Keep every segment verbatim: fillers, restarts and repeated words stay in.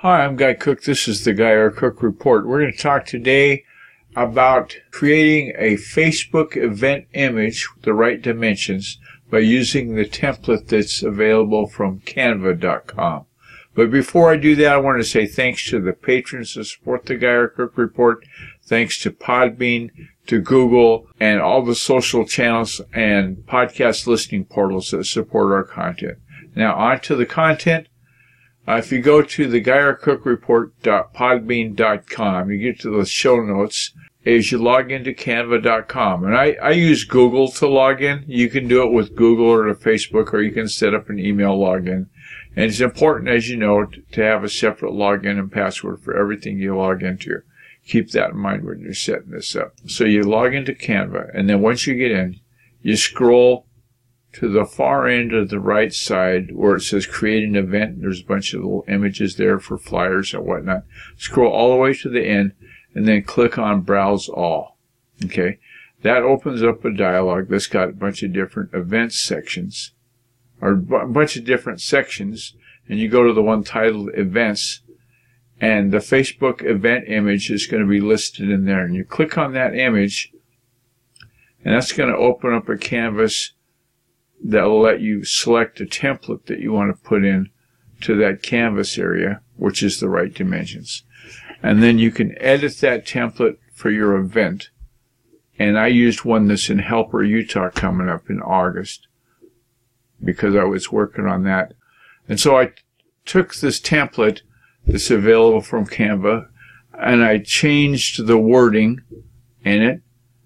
Hi, I'm Guy Cook. This is the Guy R. Cook Report. We're going to talk today about creating a Facebook event image with the right dimensions by using the template that's available from canva dot com. But before I do that, I want to say thanks to the patrons that support the Guy R. Cook Report. Thanks to Podbean, to Google, and all the social channels and podcast listening portals that support our content. Now, on to the content. Uh, if you go to the guy r cook report dot podbean dot com, you get to the show notes as you log into canva dot com. And I, I use Google to log in. You can do it with Google or to Facebook, or you can set up an email login. And it's important, as you know, to have a separate login and password for everything you log into. Keep that in mind when you're setting this up. So you log into Canva, and then once you get in, you scroll to the far end of the right side where it says create an event. There's a bunch of little images there for flyers and whatnot. Scroll all the way to the end and then click on Browse All. Okay, that opens up a dialog that's got a bunch of different events sections, or a bunch of different sections, and you go to the one titled Events, and the Facebook event image is going to be listed in there. And you click on that image, and that's going to open up a canvas that will let you select a template that you want to put in to that canvas area, which is the right dimensions. And then you can edit that template for your event. And I used one that's in Helper, Utah, coming up in August, because I was working on that. And so I took this template that's available from Canva, and I changed the wording in it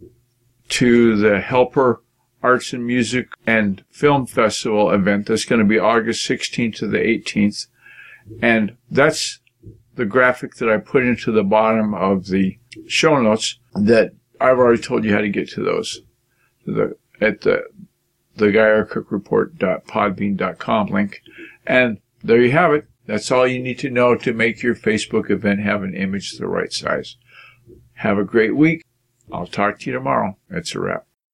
to the Helper Arts and Music and Film Festival event that's going to be August sixteenth to the eighteenth. And that's the graphic that I put into the bottom of the show notes that I've already told you how to get to those the, at the, the guy r cook report dot podbean dot com link. And there you have it. That's all you need to know to make your Facebook event have an image the right size. Have a great week. I'll talk to you tomorrow. That's a wrap.